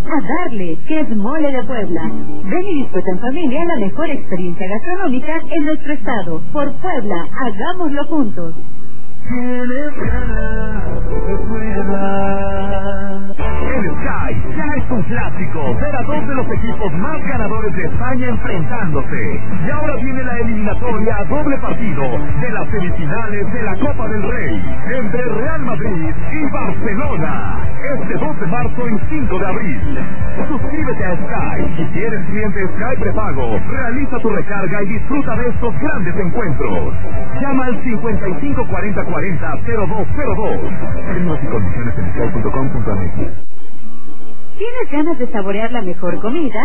A darle, que es Mole de Puebla. Ven y disfruta en familia la mejor experiencia gastronómica en nuestro estado. Por Puebla, hagámoslo juntos. El Sky ya es un clásico. Ver a dos de los equipos más ganadores de España enfrentándose. Y ahora viene la eliminatoria a doble partido de las semifinales de la Copa del Rey entre Real Madrid y Barcelona. Este 2 de marzo y 5 de abril. Suscríbete a Sky. Si eres cliente Sky prepago, realiza tu recarga y disfruta de estos grandes encuentros. Llama al 55 40 40 0202. Términos y condiciones en sky.com.mx. ¿Tienes ganas de saborear la mejor comida?